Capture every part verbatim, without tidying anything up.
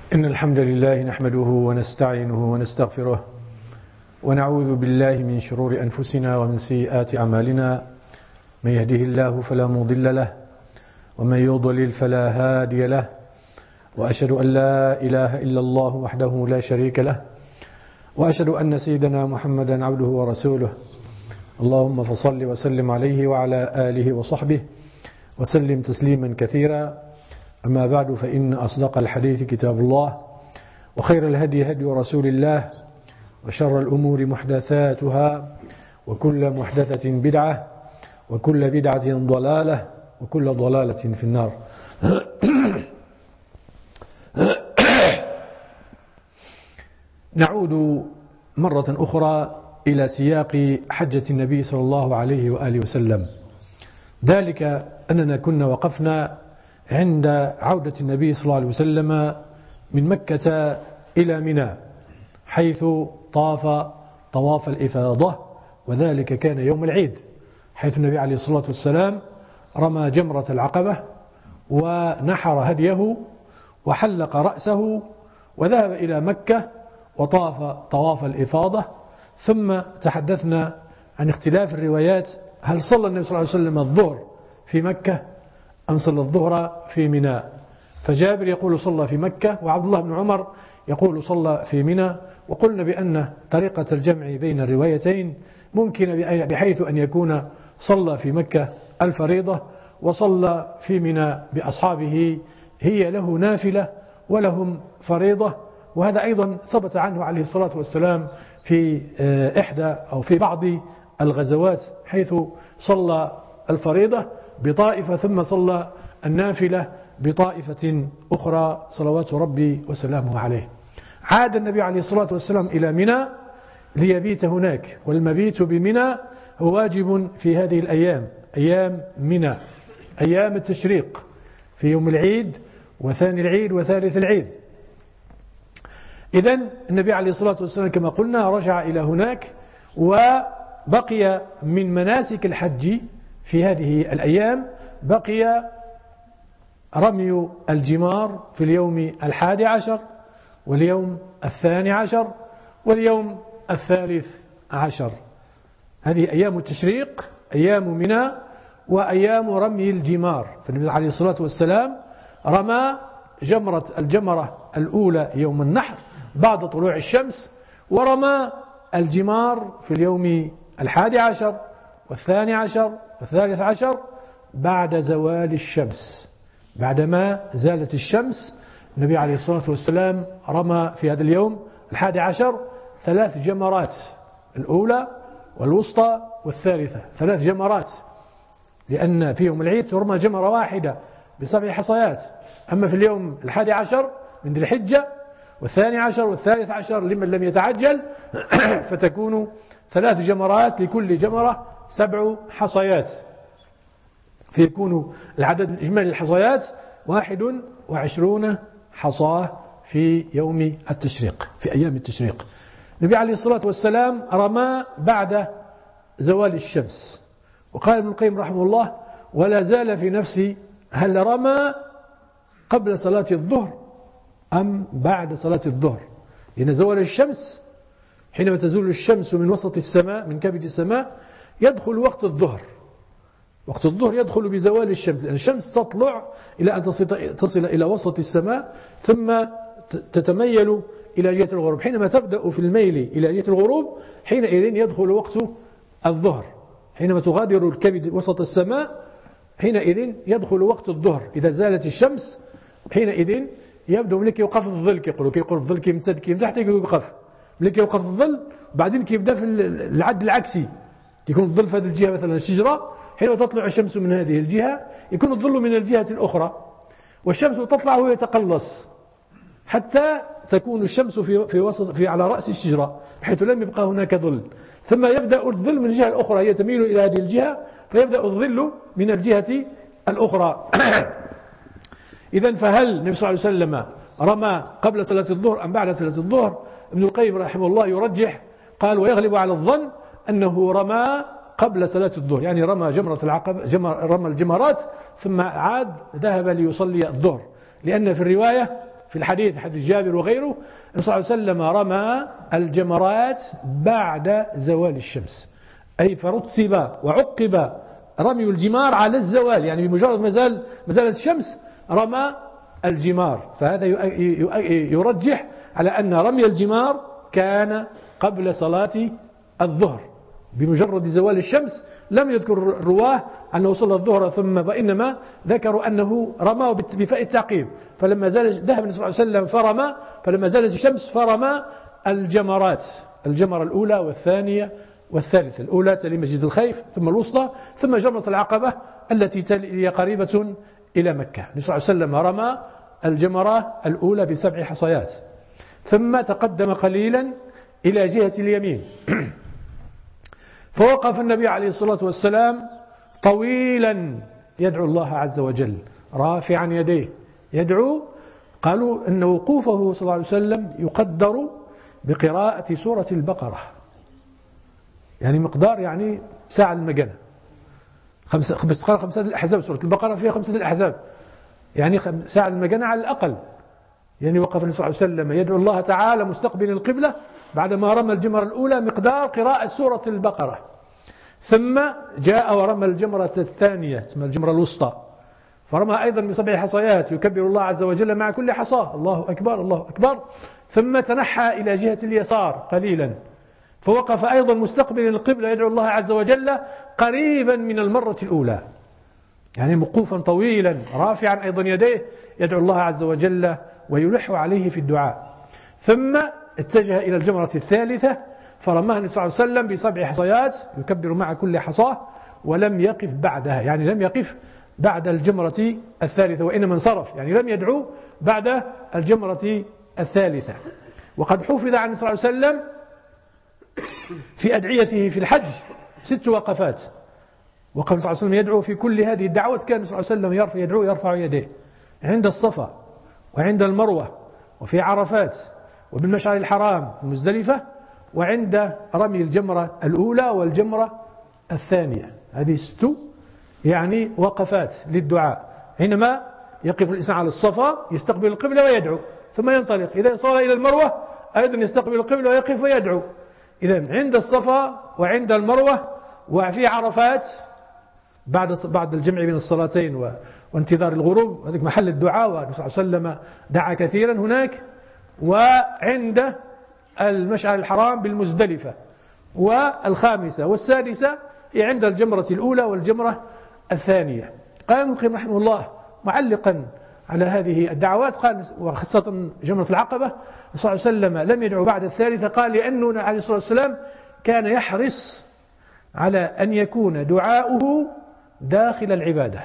إن الحمد لله نحمده ونستعينه ونستغفره ونعوذ بالله من شرور أنفسنا ومن سيئات أعمالنا. من يهده الله فلا مضل له ومن يضلل فلا هادي له، وأشهد أن لا إله إلا الله وحده لا شريك له، وأشهد أن سيدنا محمدا عبده ورسوله. اللهم فصل وسلم عليه وعلى آله وصحبه وسلم تسليما كثيرا. أما بعد، فإن أصدق الحديث كتاب الله، وخير الهدي هدي رسول الله، وشر الأمور محدثاتها، وكل محدثة بدعة، وكل بدعة ضلالة، وكل ضلالة في النار. نعود مرة أخرى إلى سياق حجة النبي صلى الله عليه وآله وسلم، ذلك أننا كنا وقفنا عند عودة النبي صلى الله عليه وسلم من مكة إلى منى، حيث طاف طواف الإفاضة، وذلك كان يوم العيد، حيث النبي عليه الصلاة والسلام رمى جمرة العقبة ونحر هديه وحلق رأسه وذهب إلى مكة وطاف طواف الإفاضة. ثم تحدثنا عن اختلاف الروايات، هل صلى النبي صلى الله عليه وسلم الظهر في مكة أم صلى الظهر في منى؟ فجابر يقول صلى في مكة، وعبد الله بن عمر يقول صلى في منى. وقلنا بأن طريقة الجمع بين الروايتين ممكنة، بحيث أن يكون صلى في مكة الفريضة وصلى في منى بأصحابه، هي له نافلة ولهم فريضة. وهذا أيضا ثبت عنه عليه الصلاة والسلام في إحدى أو في بعض الغزوات، حيث صلى الفريضة بطائفة ثم صلى النافلة بطائفة أخرى صلوات ربي وسلامه عليه. عاد النبي عليه الصلاة والسلام إلى منى ليبيت هناك، والمبيت بمنى هو واجب في هذه الأيام، أيام منى، أيام التشريق، في يوم العيد وثاني العيد وثالث العيد. إذن النبي عليه الصلاة والسلام كما قلنا رجع إلى هناك، وبقي من مناسك الحج في هذه الأيام بقي رمي الجمار في اليوم الحادي عشر واليوم الثاني عشر واليوم الثالث عشر. هذه أيام التشريق، أيام منى وأيام رمي الجمار. فالنبي عليه الصلاة والسلام رمى جمرة الجمرة الأولى يوم النحر بعد طلوع الشمس، ورمى الجمار في اليوم الحادي عشر والثاني عشر والثالث عشر بعد زوال الشمس. بعدما زالت الشمس النبي عليه الصلاة والسلام رمى في هذا اليوم الحادي عشر ثلاث جمرات، الأولى والوسطى والثالثة، ثلاث جمرات، لأن في يوم العيد ترمى جمرة واحدة بسبع حصيات. أما في اليوم الحادي عشر من ذي الحجة والثاني عشر والثالث عشر لمن لم يتعجل فتكون ثلاث جمرات، لكل جمرة سبع حصيات، فيكون العدد الإجمالي للحصيات واحد وعشرون حصاة في يوم التشريق، في أيام التشريق. النبي عليه الصلاة والسلام رمى بعد زوال الشمس. وقال ابن القيم رحمه الله: ولا زال في نفسي هل رمى قبل صلاة الظهر أم بعد صلاة الظهر، لأن زوال الشمس حينما تزول الشمس من وسط السماء، من كبد السماء، يدخل وقت الظهر. وقت الظهر يدخل بزوال الشمس، لأن الشمس تطلع إلى أن تصل إلى وسط السماء ثم تتميل إلى جهة الغروب. حينما تبدأ في الميل إلى جهة الغروب حينئذ يدخل وقت الظهر. حينما تغادر الكبد وسط السماء حينئذ يدخل وقت الظهر. إذا زالت الشمس حينئذ يبدأ ملك يوقف الظل، كيقولوا كيقول الظل كيمتد كيم تحت كيوقف، ملك يوقف الظل بعدين كيبدأ في العد العكسي، يكون الظل في هذه الجهة مثلا الشجرة، حينما تطلع الشمس من هذه الجهة يكون الظل من الجهة الأخرى، والشمس تطلع وهي تقلص حتى تكون الشمس في في وسط في على رأس الشجرة، بحيث لم يبقى هناك ظل. ثم يبدأ الظل من الجهة الأخرى، هي تميل إلى هذه الجهة، فيبدأ الظل من الجهة الأخرى. إذن فهل النبي صلى الله عليه وسلم رمى قبل صلاة الظهر أم بعد صلاة الظهر؟ ابن القيم رحمه الله يرجح، قال: ويغلب على الظن أنه رمى قبل صلاة الظهر، يعني رمى جمرة العقبة، جمر رمى الجمرات ثم عاد ذهب ليصلي الظهر، لأن في الرواية في الحديث حديث جابر وغيره النبي صلى الله عليه وسلم رمى الجمرات بعد زوال الشمس، أي فرتب وعقب رمي الجمار على الزوال، يعني بمجرد ما زال ما زالت الشمس رمى الجمار. فهذا يرجح على أن رمي الجمار كان قبل صلاة الظهر، بمجرد زوال الشمس. لم يذكر الرواه أنه صلى الظهر ثم، وإنما ذكروا أنه رمى بفاء التعقيب، فلما زال ذهب النبي صلى الله عليه وسلم فرمى، فلما زالت الشمس فرمى الجمرات، الجمرة الأولى والثانية والثالثة، الأولى تلي مسجد الخيف ثم الوسطى ثم جمرة العقبة التي هي قريبة إلى مكة. النبي صلى الله عليه وسلم رمى الجمرة الأولى بسبع حصيات ثم تقدم قليلا إلى جهة اليمين فوقف النبي عليه الصلاة والسلام طويلا يدعو الله عز وجل رافعا يديه يدعو. قالوا أن وقوفه صلى الله عليه وسلم يقدر بقراءة سورة البقرة، يعني مقدار يعني ساعة المجنة، خمسة خمسة الأحزاب، سورة البقرة فيها خمسة الأحزاب، يعني ساعة المجنة على الأقل. يعني وقف النبي صلى الله عليه وسلم يدعو الله تعالى مستقبل القبلة بعدما رمى الجمرة الأولى مقدار قراءة سورة البقرة، ثم جاء ورمى الجمرة الثانية اسمها الجمرة الوسطى، فرمى أيضا بسبع حصيات يكبر الله عز وجل مع كل حصاة الله أكبر الله أكبر، ثم تنحى إلى جهة اليسار قليلا فوقف أيضا مستقبل القبلة يدعو الله عز وجل قريبا من المرة الأولى، يعني وقوفا طويلا رافعا أيضا يديه يدعو الله عز وجل ويلح عليه في الدعاء. ثم اتجه إلى الجمرة الثالثة فرماها النبي صلى الله عليه وسلم بسبع حصيات يكبر مع كل حصاة، ولم يقف بعدها، يعني لم يقف بعد الجمرة الثالثة وإنما انصرف، يعني لم يدعو بعد الجمرة الثالثة. وقد حفظ عن صلى الله عليه وسلم في أدعيته في الحج ست وقفات، وقف صلى الله عليه وسلم يدعو في كل هذه الدعوات، كان صلى الله عليه وسلم يرفع يدعو يرفع يديه عند الصفا وعند المروة وفي عرفات وبالمشعر الحرام في مزدلفة وعند رمي الجمرة الأولى والجمرة الثانية. هذه ست يعني وقفات للدعاء، حينما يقف الإنسان على الصفا يستقبل القبلة ويدعو ثم ينطلق، إذا صار إلى المروة أيضا يستقبل القبلة ويقف ويدعو. إذن عند الصفا وعند المروة وفي عرفات بعد بعد الجمع بين الصلاتين وانتظار الغروب، هذا محل الدعاء، والنبي صلى الله عليه وسلم دعا كثيرا هناك، وعند المشعر الحرام بالمزدلفة. والخامسة والسادسة هي عند الجمرة الأولى والجمرة الثانية. قال ابن القيم رحمه الله معلقا على هذه الدعوات قال، وخاصة جمرة العقبة صلى الله عليه وسلم لم يدعو بعد الثالثة، قال لأنه عليه الصلاة والسلام كان يحرص على أن يكون دعاؤه داخل العبادة،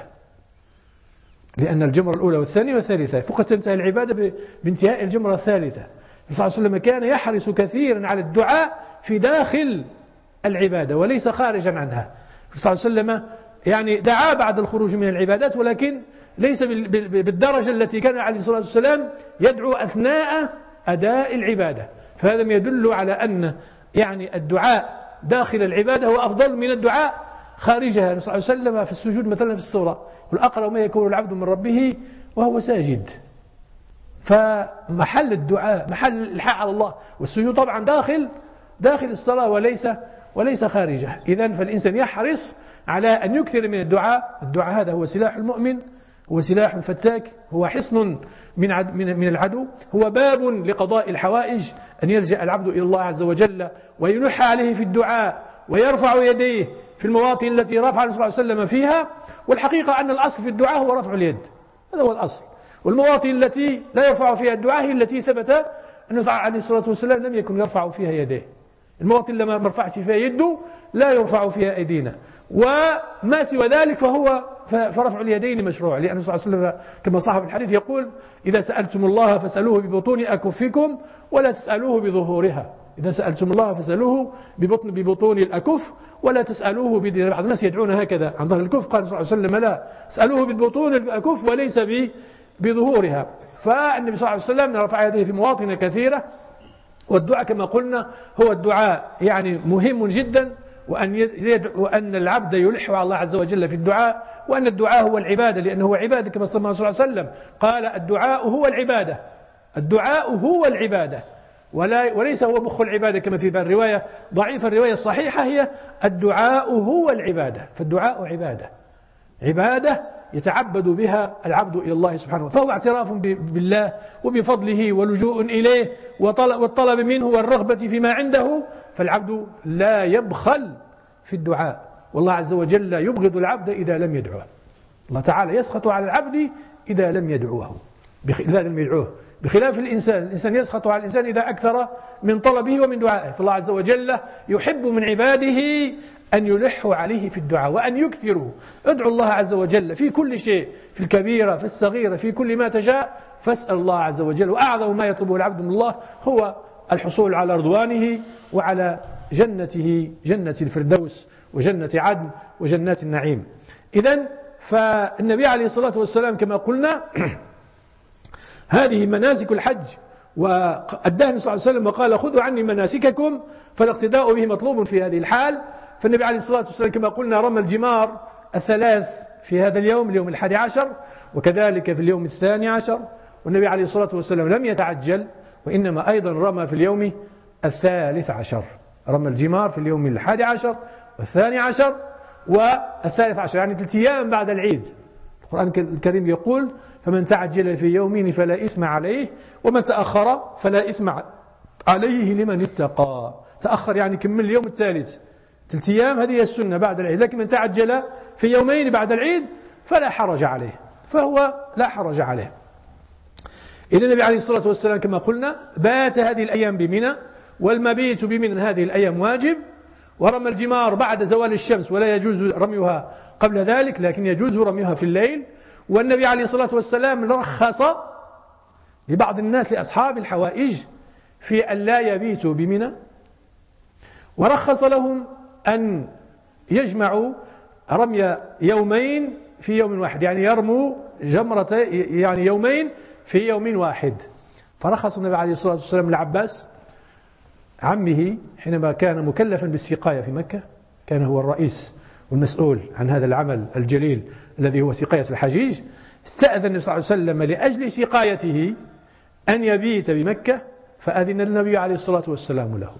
لأن الجمرة الأولى والثانية والثالثة فقط تنتهي العبادة بانتهاء الجمرة الثالثة. صلى الله عليه وسلم كان يحرص كثيرا على الدعاء في داخل العبادة وليس خارجا عنها. صلى الله عليه وسلم يعني دعا بعد الخروج من العبادات، ولكن ليس بالدرجة التي كان عليه الصلاة والسلام يدعو أثناء أداء العبادة. فهذا يدل على أن يعني الدعاء داخل العبادة هو أفضل من الدعاء خارجها. صلى الله عليه وسلم في السجود مثلا في الصورة قل أقرب ما يكون العبد من ربه وهو ساجد، فمحل الدعاء محل الإلحاح على الله، والسجود طبعا داخل داخل الصلاة وليس وليس خارجه. إذن فالإنسان يحرص على أن يكثر من الدعاء. الدعاء هذا هو سلاح المؤمن، هو سلاح فتاك، هو حصن من من من العدو، هو باب لقضاء الحوائج، أن يلجأ العبد إلى الله عز وجل ويلح عليه في الدعاء ويرفع يديه في المواطن التي رفع النبي صلى الله عليه وسلم فيها. والحقيقة أن الأصل في الدعاء هو رفع اليد، هذا هو الأصل. والمواطن التي لا يرفع فيها الدعاء هي التي ثبت أن عليه الصلاة والسلام لم يكن يرفع فيها يديه. المواطن لما مرفعش فيها يده لا يرفع فيها أيدينا، وما سوى ذلك فهو فرفع اليدين مشروع، لأن صلى الله عليه وسلم كما صح في الحديث يقول إذا سألتم الله فاسألوه ببطون أكفكم ولا تسألوه بظهورها. إذا سألتم الله فاسألوه ببطن ببطون الأكف ولا تسألوه بدين. بعض الناس يدعون هكذا عن ظهر الكف، قال صلى الله عليه وسلم لا، اسألوه ببطون الأكف وليس بظهورها. فالنبي صلى الله عليه وسلم رفع يديه في مواطن كثيرة. والدعاء كما قلنا هو الدعاء يعني مهم جدا، وأن يدعو وأن العبد يلح على الله عز وجل في الدعاء، وأن الدعاء هو العبادة، لأنه هو عبادة كما سماه صلى الله عليه وسلم، قال الدعاء هو العبادة. الدعاء هو العبادة، ولا وليس هو مخ العبادة كما في الرواية ضعيفة. الرواية الصحيحة هي الدعاء هو العبادة، فالدعاء عبادة، عبادة يتعبد بها العبد إلى الله سبحانه وتعالى، فهو اعتراف بالله وبفضله ولجوء إليه والطلب منه والرغبة فيما عنده. فالعبد لا يبخل في الدعاء، والله عز وجل يبغض العبد إذا لم يدعوه. الله تعالى يسخط على العبد إذا لم يدعوه إذا لم يدعوه بخلاف الإنسان. الإنسان يسخط على الإنسان إذا أكثر من طلبه ومن دعائه. فالله عز وجل يحب من عباده أن يلحوا عليه في الدعاء وأن يكثروا. ادعوا الله عز وجل في كل شيء، في الكبيرة في الصغيرة في كل ما تشاء، فاسأل الله عز وجل. وأعظم ما يطلبه العبد من الله هو الحصول على رضوانه وعلى جنته، جنة الفردوس وجنة عدن وجنات النعيم. إذن فالنبي عليه الصلاة والسلام كما قلنا هذه مناسك الحج، وأداها النبي صلى الله عليه وسلم وقال خذوا عني مناسككم، فالاقتداء به مطلوب في هذه الحال. فالنبي عليه الصلاة والسلام كما قلنا رمى الجمار الثلاث في هذا اليوم، اليوم الحادي عشر، وكذلك في اليوم الثاني عشر. والنبي عليه الصلاة والسلام لم يتعجل، وإنما أيضا رمى في اليوم الثالث عشر، رمى الجمار في اليوم الحادي عشر والثاني عشر والثالث عشر، يعني ثلاث أيام بعد العيد. القرآن الكريم يقول فمن تعجل في يومين فلا إثم عليه ومن تأخر فلا إثم عليه لمن اتقى. تأخر يعني كمل اليوم الثالث، ثلاث أيام هذه السنة بعد العيد، لكن من تعجل في يومين بعد العيد فلا حرج عليه، فهو لا حرج عليه. إذن النبي عليه الصلاة والسلام كما قلنا بات هذه الأيام بمنى، والمبيت بمنى هذه الأيام واجب، ورمى الجمار بعد زوال الشمس ولا يجوز رميها قبل ذلك، لكن يجوز رميها في الليل. والنبي عليه الصلاة والسلام رخص لبعض الناس لأصحاب الحوائج في أن لا يبيتوا بمنى، ورخص لهم أن يجمعوا رمي يومين في يوم واحد، يعني يرموا جمرة يعني يومين في يوم واحد. فرخص النبي عليه الصلاة والسلام لعباس عمه حينما كان مكلفا بالسقاية في مكة، كان هو الرئيس والمسؤول عن هذا العمل الجليل الذي هو سقاية الحجيج. استأذن النبي صلى الله عليه وسلم لأجل سقايته أن يبيت بمكة، فأذن النبي عليه الصلاة والسلام له.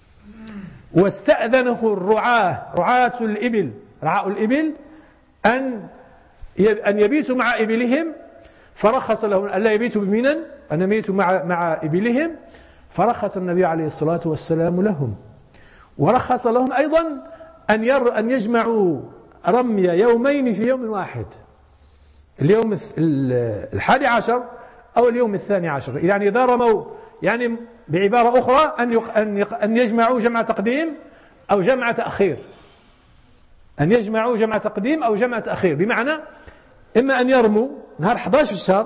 واستأذنه الرعاة، رعاة الإبل، رعاء الإبل أن أن يبيتوا مع إبلهم، فرخص لهم أن لا يبيتوا بمنى، أن يبيتوا مع مع إبلهم، فرخص النبي عليه الصلاة والسلام لهم. ورخص لهم أيضا أن ير أن يجمعوا رمي يومين في يوم واحد، اليوم الحادي عشر أو اليوم الثاني عشر. يعني إذا رموا، يعني بعبارة أخرى أن أن أن يجمعوا جمع تقديم أو جمع تأخير، أن يجمعوا جمع تقديم أو جمع تأخير، بمعنى إما أن يرموا نهار أحد عشر الشهر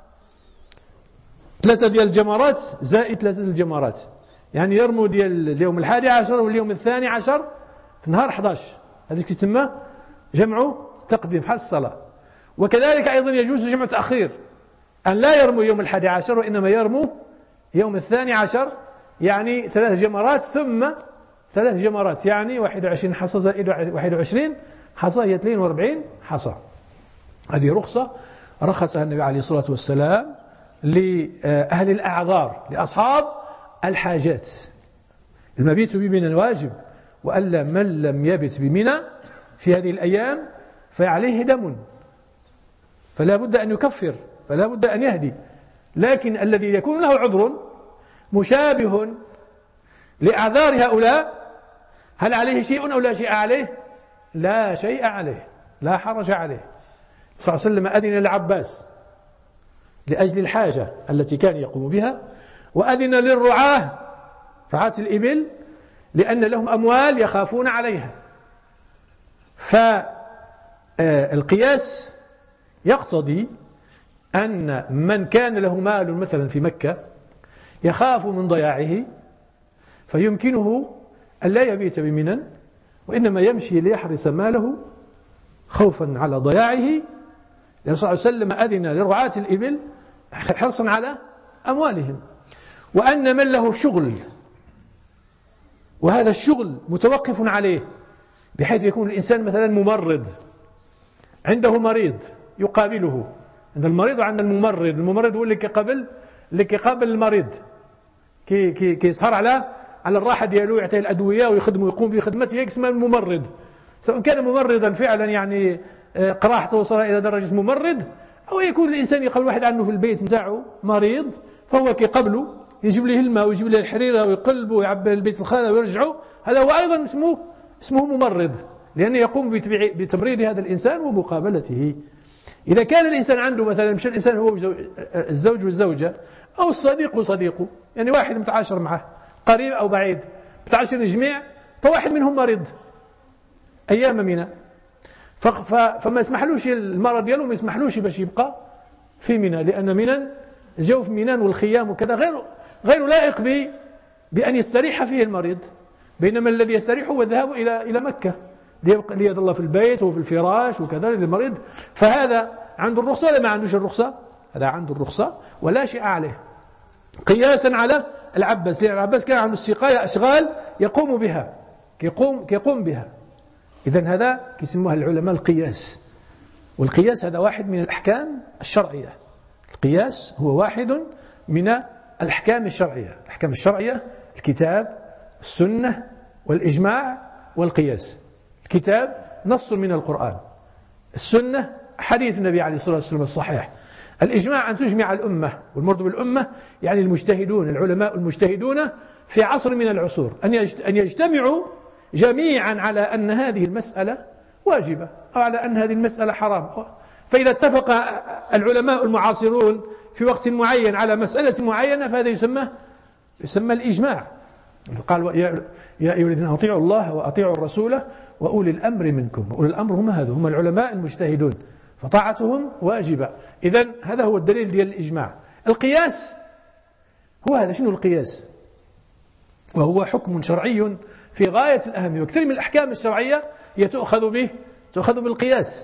ثلاثة ديال الجمرات زائد ثلاثة ديال الجمرات، يعني يرموا ديال اليوم الحادي عشر واليوم الثاني عشر في نهار أحد عشر، هذا يسمى جمع تقديم حال الصلاة. وكذلك أيضا يجوز جمع تأخير، أن لا يرموا يوم الحادي عشر وإنما يرموا يوم الثاني عشر، يعني ثلاث جمرات ثم ثلاث جمرات، يعني واحد وعشرين حصى زائد واحد وعشرين حصى هي اثنين وأربعين حصى. هذه رخصة رخصها النبي عليه الصلاة والسلام لأهل الأعذار، لأصحاب الحاجات. المبيت بمنى واجب، وألا من لم يبت بمنى في هذه الأيام فعليه دم، فلا بد أن يكفر، فلا بد أن يهدي. لكن الذي يكون له عذر مشابه لأعذار هؤلاء، هل عليه شيء أو لا شيء عليه؟ لا شيء عليه، لا حرج عليه. صلى الله عليه وسلم أذن للعباس لأجل الحاجة التي كان يقوم بها، وأذن للرعاة رعاة الإبل لأن لهم أموال يخافون عليها. فالقياس يقتضي أن من كان له مال مثلا في مكة يخاف من ضياعه، فيمكنه أن لا يبيت بمنى، وإنما يمشي ليحرس ماله خوفا على ضياعه، لأن صلى الله عليه وسلم أذن لرعاة الإبل حرصا على أموالهم. وأن من له شغل وهذا الشغل متوقف عليه، بحيث يكون الإنسان مثلا ممرض، عنده مريض يقابله، عند المريض وعند الممرض. الممرض هو اللي قبل اللي كيقابل المريض كي كي كيسهر على على الراحة ديالو، يعطيه الأدوية ويخدم ويقوم بخدمته، اسمه الممرض. سواء كان ممرضا فعلا يعني قراح توصل إلى درجة ممرض، أو يكون الإنسان يقال واحد عنه في البيت متاعه مريض فهو كيقبله يجيب له الماء ويجيب له الحريرة ويقلبه ويعبي البيت الخانة ويرجعه، هذا هو أيضا اسمه اسمه ممرض، لأنه يقوم بتمريض هذا الإنسان ومقابلته. إذا كان الإنسان عنده مثلا مش الإنسان هو الزوج والزوجة أو الصديق وصديقه، يعني واحد متعاشر معه قريب أو بعيد متعاشرين جميع، فواحد منهم مريض أيام منى، فما يسمحلوش المرض ديالو ما يسمحلوش باش يبقى في منى، لأن منى الجو في منى والخيام وكذا غير غير لائق بأن يستريح فيه المريض، بينما الذي يستريح هو الذهاب إلى إلى مكة ليظل في البيت وفي الفراش وكذا للمريض. فهذا عنده الرخصة ولا ما عندوش الرخصة؟ هذا عنده الرخصة ولا شيء عليه، قياسا على العباس، لأن العباس كان عنده السقاية أشغال يقوم بها يقوم يقوم بها. إذن هذا يسموها العلماء القياس، والقياس هذا واحد من الأحكام الشرعية. القياس هو واحد من الأحكام الشرعية. الأحكام الشرعية الكتاب السنة والإجماع والقياس. الكتاب نص من القرآن، السنة حديث النبي عليه الصلاة والسلام الصحيح، الإجماع أن تجمع الأمة، والمراد بالأمة يعني المجتهدون العلماء المجتهدون في عصر من العصور أن يجتمعوا جميعا على أن هذه المسألة واجبة أو على أن هذه المسألة حرام. فإذا اتفق العلماء المعاصرون في وقت معين على مسألة معينة فهذا يسمى يسمى الإجماع. قال يا أيها الذين أطيعوا الله وأطيعوا الرسول وأولي الأمر منكم. أولي الأمر هم هذا هم العلماء المجتهدون، فطاعتهم واجبة. إذن هذا هو الدليل ديال الإجماع. القياس هو هذا. شنو القياس؟ وهو حكم شرعي في غاية الأهمية، وكثير من الأحكام الشرعية هي تؤخذ به تؤخذ بالقياس.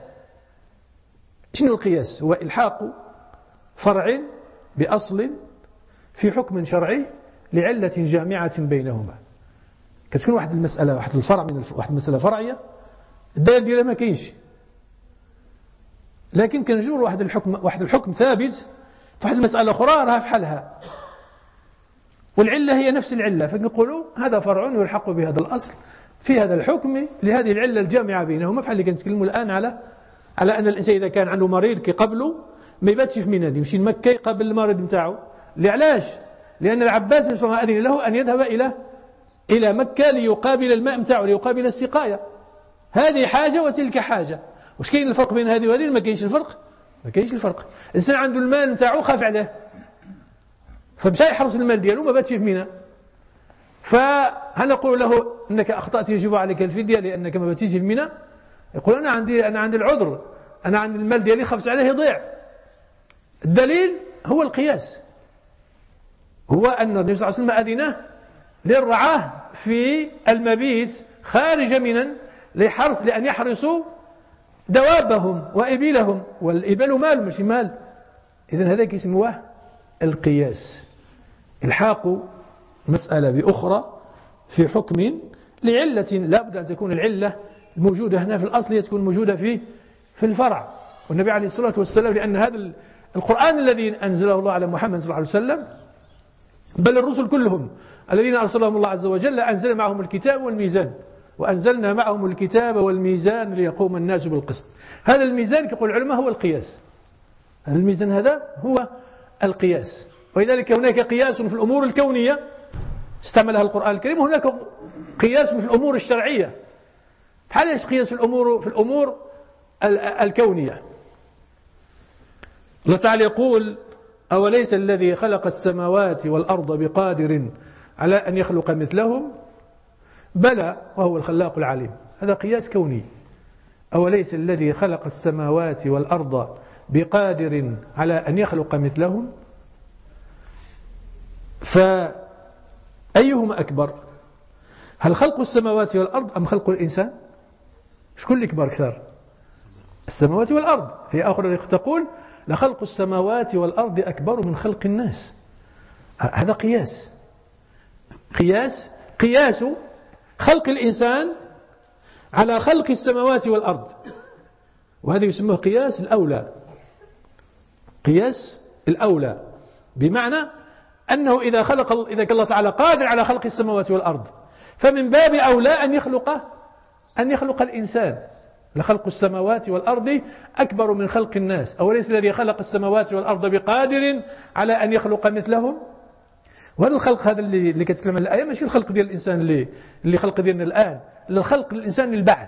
شنو القياس؟ هو إلحاق فرع بأصل في حكم شرعي لعلة جامعة بينهما. كتكون واحد المسألة واحد الفرع من واحد المسألة فرعية الدليل ديالها ما كاينش، لكن كنجبر واحد الحكم واحد الحكم ثابت في واحد المسألة أخرى راها في حالها، والعلة هي نفس العلة، فنقولوا هذا فرع يلحق بهذا الأصل في هذا الحكم لهذه العلة الجامعة بينهما. بحال اللي كنتكلموا الآن على على أن الإنسان إذا كان عنده مريض كيقبله ما يباتش في منى، يمشي لمكة يقابل المريض نتاعو. لعلاش؟ لأن العباس بن سلمة أذن له أن يذهب إلى إلى مكة ليقابل الماء نتاعو ليقابل السقاية. هذه حاجة وتلك حاجة. واش كاين الفرق بين هذه وهذه؟ ما كاينش الفرق ما كاينش الفرق. الإنسان عنده المال نتاعو خاف عليه فمشى يحرص المال ديالو ما باتش في منى، فهل نقول له انك اخطأت يجب عليك الفدية لانك ما باتيش في منى؟ يقول انا عندي انا عندي العذر، انا عندي المال ديالي خفت عليه يضيع. الدليل هو القياس، هو ان النبي صلى الله عليه وسلم اذن للرعاة في المبيت خارج منى لحرص لان يحرسوا دوابهم وابلهم، والابل مال ماشي مال. اذا هذا كيسموه القياس، الحاق مسألة بأخرى في حكم لعلة لا بد أن تكون العلة الموجودة هنا في الأصل هي تكون موجودة في في الفرع. والنبي عليه الصلاة والسلام لأن هذا القرآن الذي أنزله الله على محمد صلى الله عليه وسلم بل الرسل كلهم الذين أرسلهم الله عز وجل أنزل معهم الكتاب والميزان، وأنزلنا معهم الكتاب والميزان ليقوم الناس بالقسط. هذا الميزان يقول العلماء هو القياس، هذا الميزان هذا هو القياس. ولذلك هناك قياس في الأمور الكونية استعملها القرآن الكريم، وهناك قياس في الأمور الشرعية. بحال ايش قياس في الأمور في الأمور الكونية؟ الله تعالى يقول أوليس الذي خلق السماوات والأرض بقادر على أن يخلق مثلهم بلى وهو الخلاق العليم. هذا قياس كوني. أوليس الذي خلق السماوات والأرض بقادر على أن يخلق مثلهم، فأيهما أكبر؟ هل خلق السماوات والأرض أم خلق الإنسان؟ شكون اللي كبر أكثر؟ السماوات والأرض. في آخر تقول لخلق السماوات والأرض أكبر من خلق الناس. هذا قياس قياس قياس خلق الإنسان على خلق السماوات والأرض، وهذا يسمى قياس الأولى. قياس الأولى بمعنى أنه إذا خلق إذا كان الله تعالى قادر على خلق السماوات والأرض فمن باب أولى أن يخلق أن يخلق الإنسان. لخلق السماوات والأرض أكبر من خلق الناس، أوليس الذي خلق السماوات والأرض بقادر على أن يخلق مثلهم؟ وهذا الخلق هذا اللي اللي كتكلم الآية ماشي الخلق ديال الإنسان اللي اللي خلق ديالنا الآن، الخلق الإنسان للبعث،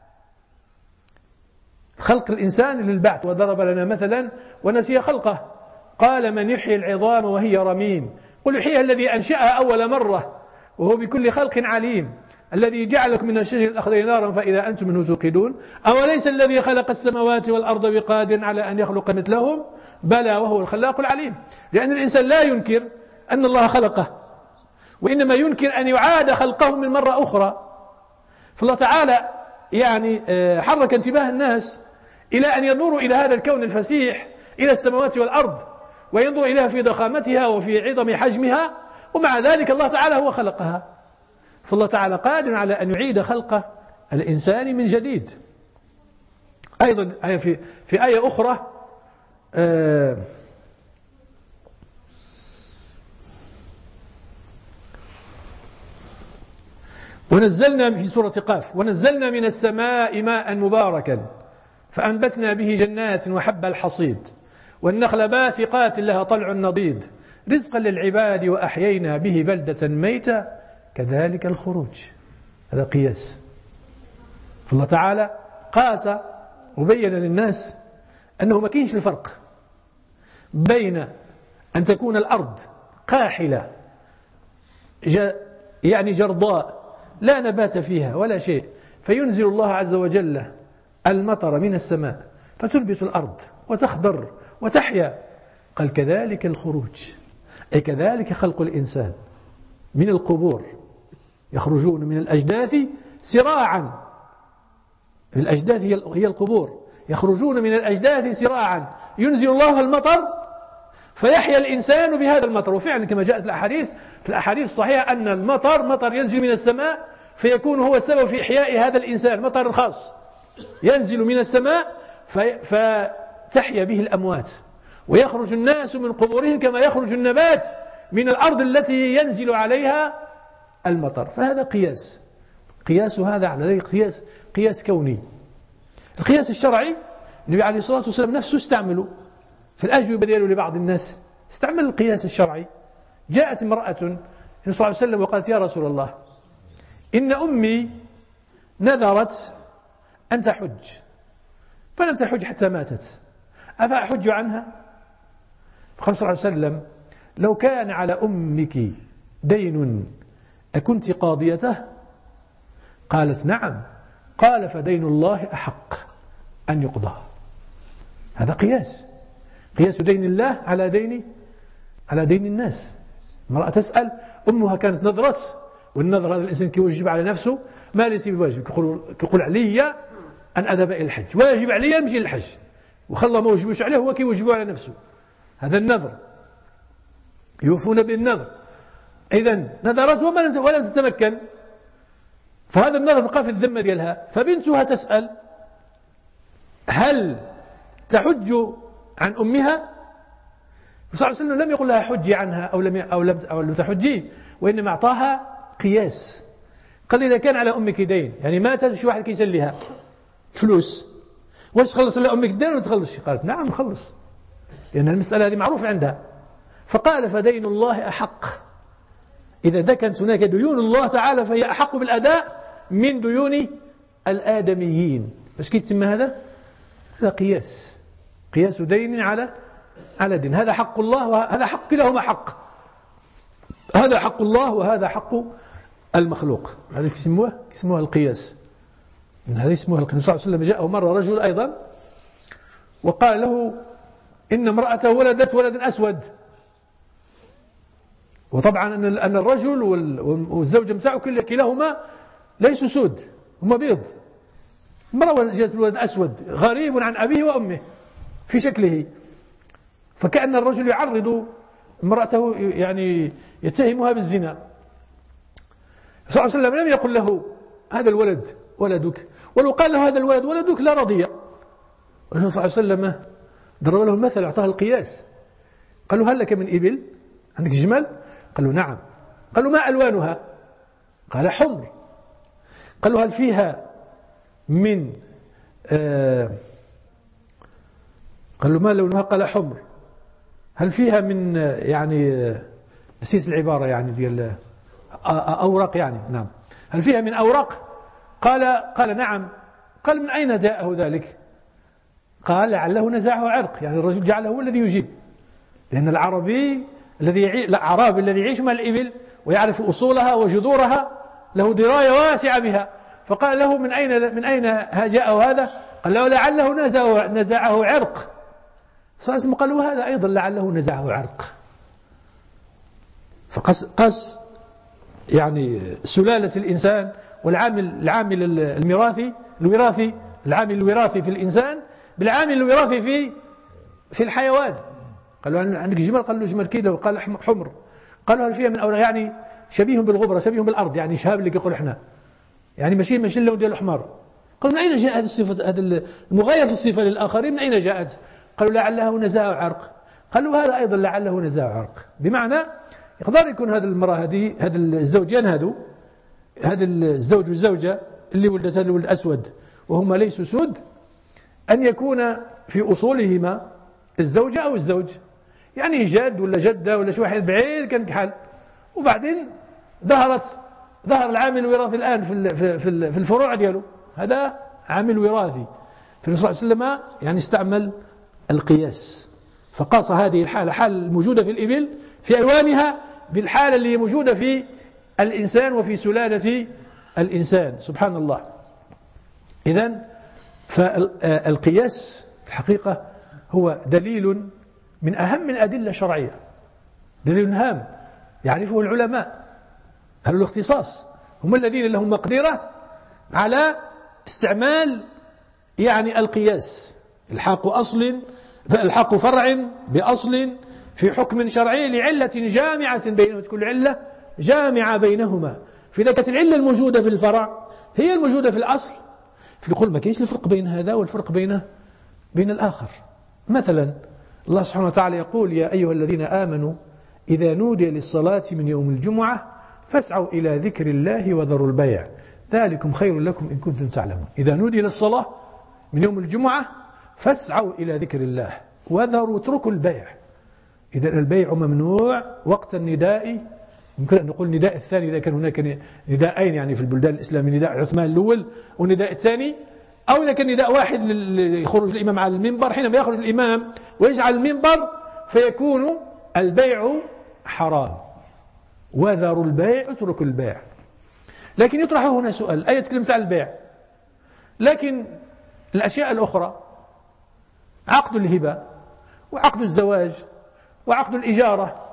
خلق الإنسان للبعث. وضرب لنا مثلا ونسي خلقه قال من يحيي العظام وهي رميم قل يحييها الذي أنشأها أول مرة وهو بكل خلق عليم الذي جعلكم من الشجر الأخضر نارا فإذا أنتم منه توقدون أوليس الذي خلق السماوات والأرض بقادر على أن يخلق مثلهم بلى وهو الخلاق العليم. لأن الإنسان لا ينكر أن الله خلقه، وإنما ينكر أن يعاد خلقه من مرة أخرى. فالله تعالى يعني حرك انتباه الناس إلى أن ينظروا إلى هذا الكون الفسيح، إلى السماوات والأرض، وينظر إليها في ضخامتها وفي عظم حجمها، ومع ذلك الله تعالى هو خلقها. فالله تعالى قادر على أن يعيد خلق الإنسان من جديد. أيضا في في آية أخرى آه ونزلنا في سورة قاف ونزلنا من السماء ماء مباركا فأنبتنا به جنات وحب الحصيد والنخل باسقات لها طلع نضيد رزقا للعباد وأحيينا به بلدة ميتا كذلك الخروج. هذا قياس. فالله تعالى قاس وبين للناس أنه ما كاينش الفرق بين أن تكون الأرض قاحلة يعني جرضاء لا نبات فيها ولا شيء فينزل الله عز وجل المطر من السماء فتنبت الأرض وتخضر وتحيا، قال كذلك الخروج، أي كذلك خلق الإنسان من القبور، يخرجون من الأجداث سراعا، الأجداث هي القبور، يخرجون من الأجداث سراعا ينزل الله المطر فيحيا الإنسان بهذا المطر. وفعلا كما جاءت الأحاديث في الأحاديث الصحيحة أن المطر مطر ينزل من السماء فيكون هو السبب في إحياء هذا الإنسان، مطر خاص ينزل من السماء فتحيا به الأموات ويخرج الناس من قبورهم كما يخرج النبات من الأرض التي ينزل عليها المطر. فهذا قياس، قياس هذا على ذلك قياس قياس كوني. القياس الشرعي النبي عليه الصلاة والسلام نفسه استعمله في الأجوبة دياله لبعض الناس، استعمل القياس الشرعي. جاءت امرأة النبي صلى الله عليه وسلم وقالت يا رسول الله إن أمي نذرت أن تحج فلم تحج حتى ماتت أفأحج عنها؟ فقال صلى الله عليه وسلم لو كان على أمك دين أكنت قاضيته؟ قالت نعم. قال فدين الله أحق أن يقضى. هذا قياس، قياس دين الله على دين على دين الناس. المرأة تسأل أمها كانت نذرت، والنذر هذا الإنسان كيوجب على نفسه ما ليس بواجب، كيقول علي أن أذهب إلى الحج، واجب علي نمشي للحج، وخلى ما وجبوش عليه هو كيوجبه على نفسه. هذا النذر، يوفون بالنذر. إذن نذرت ولم تتمكن، فهذا النذر بقى في الذمة ديالها. فبنتها تسأل هل تحج عن أمها؟ صلى الله عليه وسلم لم يقل لها حجي عنها أو لم أو لم أو لم تحجي، وإنما أعطاها قياس. قال إذا كان على أمك دين، يعني ماتت شي واحد كيسليها فلوس، واش تخلص لها أمك الدين ولا تخلص؟ قالت نعم نخلص، لأن المسألة هذه معروفة عندها. فقال فدين الله أحق. إذا كانت هناك ديون الله تعالى فهي أحق بالأداء من ديون الآدميين. باش كيتسمى هذا؟ هذا قياس، قياس دين على على دين. هذا حق الله وهذا حق، كلاهما حق، هذا حق الله وهذا حق المخلوق. هذا يسموه يسموه القياس. من هذا يسموه القياس. صلى الله عليه وسلم جاءه مرة رجل أيضا وقال له إن امرأته ولدت ولدا أسود. وطبعا أن الرجل والزوجة متاعه كلاهما ليسوا سود، هما بيض. امرأة جاءت الولد أسود غريب عن أبيه وأمه في شكله، فكأن الرجل يعرض امرأته، يعني يتهمها بالزنا. صلى الله عليه وسلم لم يقل له هذا الولد ولدك، ولو قال له هذا الولد ولدك لا رضي. الرسول صلى الله عليه وسلم ضرب له المثل، أعطاه القياس. قال له هل لك من إبل؟ عندك جمل؟ قال له نعم. قال له ما ألوانها؟ قال حمر. قال له هل فيها من آه قال له ما لونها؟ قال حمر. هل فيها من آه يعني آه نسيت العبارة يعني ديال آه أوراق يعني نعم هل فيها من أوراق؟ قال قال نعم. قال من أين جاءه ذلك؟ قال لعله نزعه عرق، يعني الرجل جعله هو الذي يجيب، لأن العربي الذي يعي... الأعرابي الذي يعيش مع الإبل ويعرف أصولها وجذورها له دراية واسعة بها، فقال له من أين من أين جاءه هذا؟ قال له لعله نزعه, نزعه عرق. صلى الله عليه وسلم قال له هذا أيضا لعله نزعه عرق. فقس قس يعني سلالة الإنسان والعامل العامل الميراثي الوراثي العامل الوراثي في الإنسان بالعامل الوراثي في في الحيوان. قالوا عندك جمل؟ قال له جمل كيلو. قال حمر. قالوا هل فيها من أوراق؟ يعني شبيه بالغبرة، شبيه بالأرض، يعني شهاب اللي يقول احنا، يعني ماشي ماشي اللون ديال الحمار. قالوا من أين جاءت الصفة هذا المغاير في الصفة للآخرين؟ من أين جاءت؟ قالوا لعله نزاع عرق. قالوا هذا أيضا لعله نزاع عرق، بمعنى يقدر يكون هذا المرأة هذه هذا الزوجان هذو هذا الزوج والزوجة اللي ولدت هذا الولد أسود وهما ليسوا سود، أن يكون في أصولهما الزوجة أو الزوج، يعني جد ولا جدة ولا شي واحد بعيد كان كحل، وبعدين ظهرت ظهر العامل الوراثي الآن في في الفروع دياله، هذا عامل وراثي. فالنبي صلى الله عليه وسلم يعني استعمل القياس، فقاس هذه الحالة حال الموجودة في الإبل في ألوانها بالحالة اللي موجودة في الإنسان وفي سلالة الإنسان. سبحان الله. إذن فالقياس في الحقيقة هو دليل من أهم الأدلة الشرعية، دليل هام يعرفه العلماء أهل الاختصاص، هم الذين لهم مقدرة على استعمال يعني القياس. الحاق أصل الحق فرع بأصل في حكم شرعي لعلة جامعة بينهما، تكون علة جامعة بينهما. فإذا كانت العلة الموجودة في الفرع هي الموجودة في الأصل، فيقول ما كاينش الفرق بين هذا والفرق بين بين الآخر. مثلا الله سبحانه وتعالى يقول يا أيها الذين آمنوا إذا نودي للصلاة من يوم الجمعة فاسعوا إلى ذكر الله وذروا البيع ذلكم خير لكم إن كنتم تعلمون. إذا نودي للصلاة من يوم الجمعة فاسعوا إلى ذكر الله وذروا اتركوا البيع. إذا البيع ممنوع وقت النداء، يمكن أن نقول النداء الثاني إذا كان هناك نداءين يعني في البلدان الإسلامية، نداء عثمان الأول والنداء الثاني، أو إذا كان نداء واحد يخرج الإمام على المنبر، حينما يخرج الإمام ويجعل المنبر فيكون البيع حرام. وذروا البيع اتركوا البيع. لكن يطرح هنا سؤال، الآية تكلمت عن البيع، لكن الأشياء الأخرى عقد الهبة وعقد الزواج وعقد الإجارة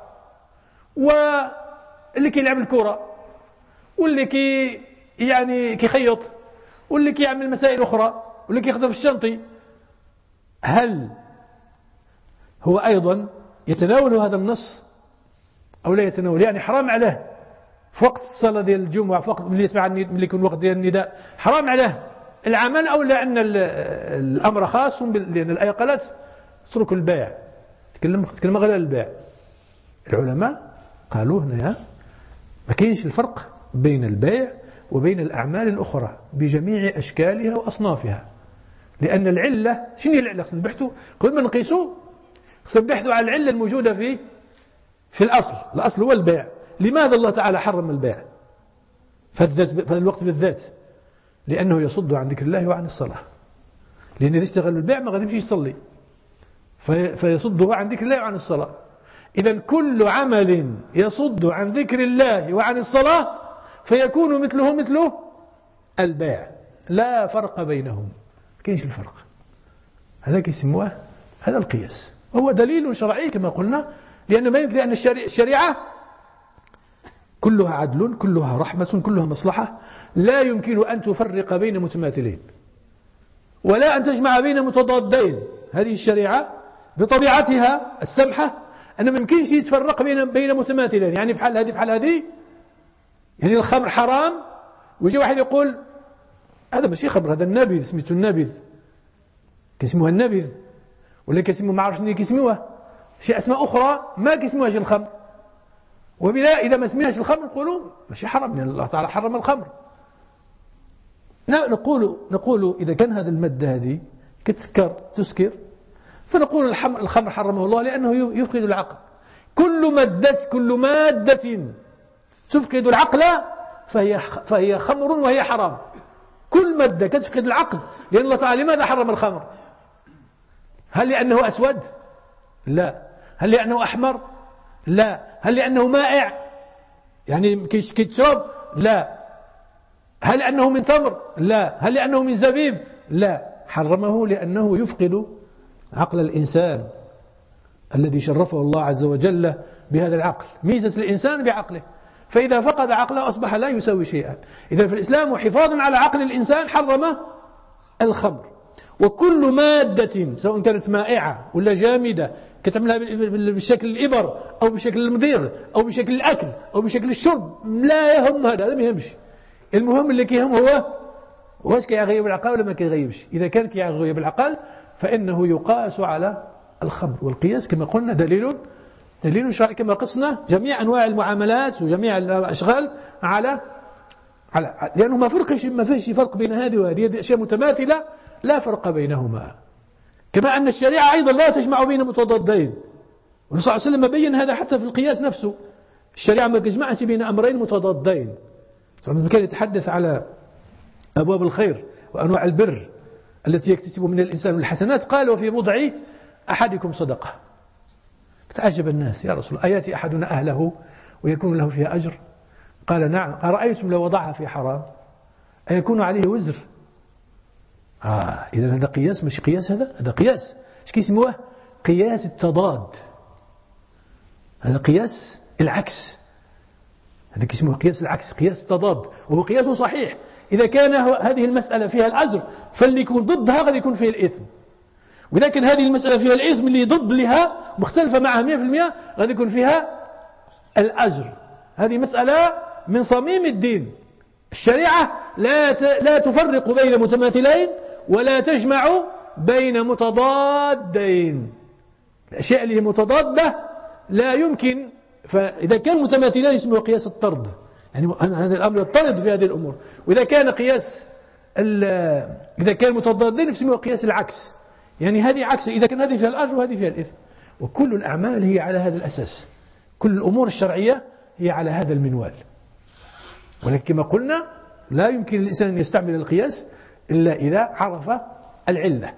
واللي كيلعب الكرة واللي كي يعني كيخيط واللي كيعمل مسائل أخرى واللي كيخدم في الشنطي، هل هو أيضا يتناول هذا النص أو لا يتناول؟ يعني حرام عليه في وقت الصلاة ديال الجمعة، في وقت اللي يسمع اللي يكون وقت ديال النداء حرام عليه العمل، أو لأن الأمر خاص لأن الآية قالت اتركوا البيع، تكلم تكلم غير البيع. العلماء قالوا هنا ما كاينش الفرق بين البيع وبين الأعمال الأخرى بجميع أشكالها وأصنافها، لأن العلة شنو هي العلة؟ خصنا نبحثوا قبل ما نقيسوا، خصنا نبحثوا على العلة الموجودة في في الأصل. الأصل هو البيع. لماذا الله تعالى حرم البيع في الوقت بالذات؟ لأنه يصد عن ذكر الله وعن الصلاة، لأن إذا اشتغل بالبيع ما غادي يمشي يصلي، فيصده عن ذكر الله وعن الصلاة. إذا كل عمل يصد عن ذكر الله وعن الصلاة فيكون مثله مثله البيع، لا فرق بينهم، كاينش الفرق. هذا كيسموه هذا القياس، وهو دليل شرعي كما قلنا، لأن ما يمكن، لأن الشريعة كلها عدل كلها رحمة كلها مصلحة، لا يمكن أن تفرق بين متماثلين ولا أن تجمع بين متضادين. هذه الشريعة بطبيعتها السمحة أن ما يمكنش يتفرق بين بين متماثلين، يعني في حال هذه في حال هذه، يعني الخمر حرام ويجي واحد يقول هذا ماشي خمر، هذا النبذ، سميته النبذ، كيسموها النبذ ولا كيسموه ما عرفش شنو كيسموها، شي أسماء أخرى ما كيسموهاش الخمر، وبذا إذا ما سميناش الخمر نقولوا ماشي حرام لأن الله تعالى حرم الخمر. نقول نقول إذا كان هذا المادة هذه كتسكر تسكر فنقول الخمر حرمه الله لأنه يفقد العقل. كل مادة كل مادة تفقد العقل فهي فهي خمر وهي حرام. كل مادة كتفقد العقل، لأن الله تعالى لماذا حرم الخمر؟ هل لأنه أسود؟ لا. هل لأنه أحمر؟ لا. هل لأنه مائع يعني كيتشرب؟ لا. هل لأنه من تمر؟ لا. هل لأنه من زبيب؟ لا. حرمه لأنه يفقد عقل الإنسان الذي شرفه الله عز وجل بهذا العقل. ميزة الإنسان بعقله، فإذا فقد عقله أصبح لا يساوي شيئا. إذا في الإسلام حفاظا على عقل الإنسان حرم الخمر. وكل مادة سواء كانت مائعة ولا جامدة كتعملها بشكل الإبر أو بشكل المضيغ أو بشكل الأكل أو بشكل الشرب لا يهم هذا، لا يهمش. المهم اللي كيهم هو واش كيغيب العقل ولا ما كيغيبش. إذا كان كيغيب العقل فإنه يقاس على الخمر. والقياس كما قلنا دليل دليل شرعي كما قسنا جميع أنواع المعاملات وجميع الأشغال على على لأنه ما فرقش ما فيش فرق بين هذه وهذه، هذه أشياء متماثلة لا فرق بينهما. كما أن الشريعة أيضا لا تجمع بين متضادين، والرسول صلى الله عليه وسلم بين هذا حتى في القياس نفسه. الشريعة ما تجمعش بين أمرين متضادين. طبعا كان يتحدث على أبواب الخير وأنواع البر التي يكتسب من الإنسان الحسنات، قال وفي بضع أحدكم صدقة. فتعجب الناس، يا رسول الله أياتي أحدنا أهله ويكون له فيها أجر؟ قال نعم. قال رأيتم لو وضعها في حرام أيكون عليه وزر؟ آه إذا هذا قياس ماشي قياس، هذا هذا قياس ايش كيسموه؟ قياس التضاد. هذا قياس العكس، هذا كيسموه قياس العكس، قياس التضاد، وهو قياس صحيح. إذا كان هذه المسألة فيها الأجر فاللي يكون ضدها غادي يكون فيه الإثم، وإذا كان هذه المسألة فيها الإثم اللي ضد لها مختلفة معها مئة في المئة غادي يكون فيها الأجر. هذه مسألة من صميم الدين. الشريعة لا لا تفرق بين متماثلين ولا تجمع بين متضادين. الأشياء اللي هي متضادة لا يمكن، فإذا كان متماثلين اسمه قياس الطرد، يعني هذا الأمر يضطرد في هذه الأمور. وإذا كان قياس إذا كان متضادين اسمه قياس العكس، يعني هذه عكس، إذا كان هذه فيها الأجر وهذه فيها الإثم. وكل الأعمال هي على هذا الأساس، كل الأمور الشرعية هي على هذا المنوال. ولكن كما قلنا لا يمكن الإنسان أن يستعمل القياس إلا إذا عرف العلة.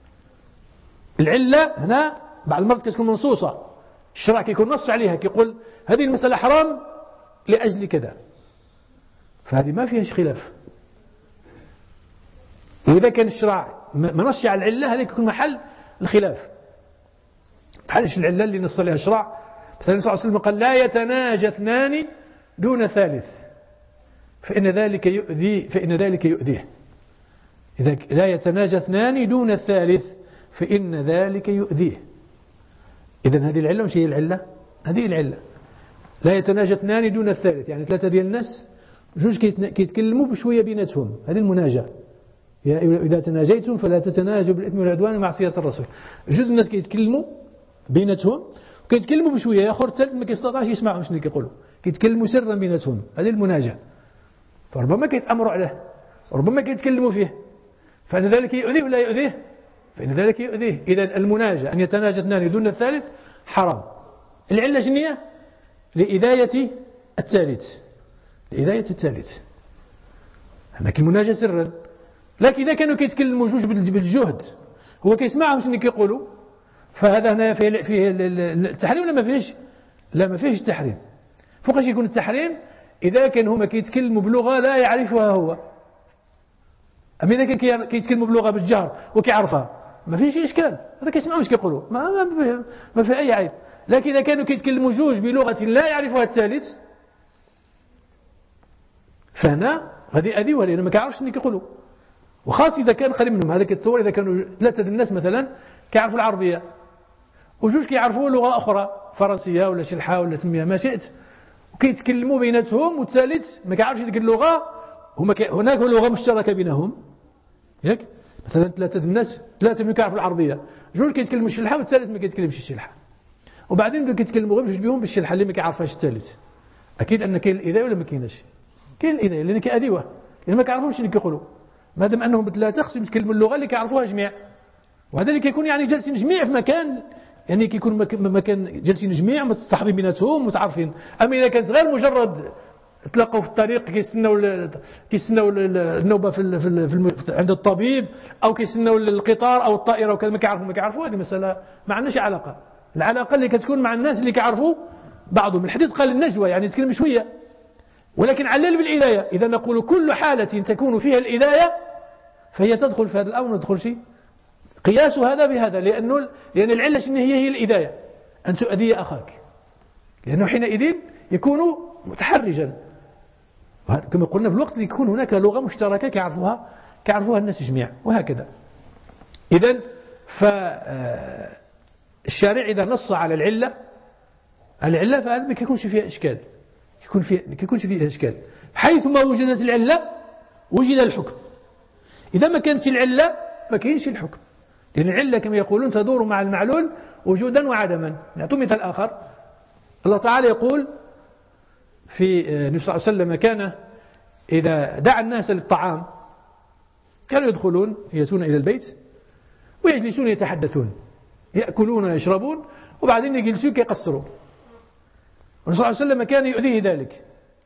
العلة هنا بعض المرات كتكون منصوصة، الشرع كيكون نص عليها، كيقول هذه المسألة حرام لأجل كذا، فهذه ما فيهاش خلاف. وإذا كان الشرع ما نص على العلة هذا يكون محل الخلاف. بحال العلة اللي نص عليها الشرع، مثلا صلى الله عليه وسلم قال لا يتناجى اثنان دون ثالث فإن ذلك يؤذي فإن ذلك يؤذيه. إذا لا يتناجى اثنان دون الثالث فإن ذلك يؤذيه. إذن هذه العلة مش هي العلة، هذه العلة. لا يتناجى اثنان دون الثالث، يعني ثلاثة ديال الناس جوج كيتكلموا بشوية بيناتهم، هذه المناجاة. إذا تناجيتم فلا تتناجوا بالإثم والعدوان ومعصية الرسول. جوج الناس كيتكلموا بيناتهم وكيتكلموا بشوية، يا أخر الثالث ما كيستطيعش يسمعهم شنو كيقولوا، كيتكلموا سرا بيناتهم، هذه المناجاة. فربما كيتأمروا عليه، ربما كيتكلموا فيه، فإن ذلك يؤذيه ولا يؤذيه؟ فإن ذلك يؤذيه. إذا المناجاة أن يتناجى اثنان دون الثالث حرام. العلة شنية؟ لإذاية الثالث، لإذاية الثالث. لكن المناجاة سرا. لكن إذا كانوا كيتكلموا جوج بالجهد هو كيسمعهم شنو كيقولوا، فهذا هنا فيه, فيه التحريم ولا ما فيهش؟ لا ما فيهش التحريم. فوقاش يكون التحريم؟ إذا كان هما كيتكلموا بلغة لا يعرفها هو. أما إذا كان كيتكلموا بلغة بالجهر وكيعرفها ما فيش إشكال، هذا كيسمعوا واش كيقولوا، ما ما في, ما في أي عيب. لكن إذا كانوا كيتكلموا جوج بلغة لا يعرفها الثالث فهنا غادي أذيوه لأنه ما كيعرفش شنو كيقولوا. وخاصة إذا كان قريب منهم، هذا كيتصور إذا كانوا ثلاثة الناس مثلا كيعرفوا العربية وجوج كيعرفوا لغة أخرى فرنسية ولا شلحة ولا سميها ما شئت، وكيتكلموا بيناتهم والثالث ما كيعرفش ديك اللغة، هما ك... هناك لغة مشتركة بينهم، ياك؟ مثلا ثلاثة الناس ثلاثة ما كيعرفوا العربية، جوج كيتكلموا الشلحة والثالث ما كيتكلمش الشلحة، وبعدين بدو كيتكلموا غير بجوج بهم باش الحل اللي ما كيعرفهاش الثالث. اكيد ان كاين الاذايه ولا ما كايناش؟ كاين الاذايه لان كاديوه لان ما كيعرفوش اللي كيقولوا، مادام انهم بثلاثه خصهم يتكلموا اللغه اللي كيعرفوها جميع، وهذا اللي كيكون يعني جالسين جميع في مكان، يعني كيكون مكان جالسين جميع متصاحبين بيناتهم متعارفين. اما اذا كانت غير مجرد تلاقوا في الطريق كيستناو كيستناو النوبه في, في, في عند الطبيب او كيستناو القطار او الطائره وكذا ما كيعرفوا ما كيعرفوا، هذه مساله ما عندناش علاقه. العلاقه اللي كتكون مع الناس اللي كيعرفوا بعضهم. الحديث قال النجوى يعني يتكلم شويه، ولكن علل بالإذاية. إذا نقول كل حالة تكون فيها الإذاية فهي تدخل في هذا الأمر، ما تدخل شيء. قياس هذا بهذا، لأنه لأن العلة شنو هي؟ هي الإذاية، أن تؤذي أخاك، لأنه حينئذ يكون متحرجا. كما قلنا في الوقت اللي يكون هناك لغة مشتركة كيعرفوها كيعرفوها الناس جميع، وهكذا. إذن فالشارع إذا نص على العلة العلة فهذا ما كيكونش فيها إشكال، يكون فيه يكونش فيه إشكال. حيث ما وجدت العلة وجد الحكم. إذا ما كانت العلة ما كاينش الحكم، لأن العلة كما يقولون تدور مع المعلول وجودا وعدما. نعطي مثال آخر. الله تعالى يقول في النبي صلى الله عليه وسلم كان إذا دعا الناس للطعام كانوا يدخلون يأتون إلى البيت ويجلسون يتحدثون، يأكلون ويشربون وبعدين يجلسون كيقصروا. والنبي صلى الله عليه وسلم كان يؤذيه ذلك،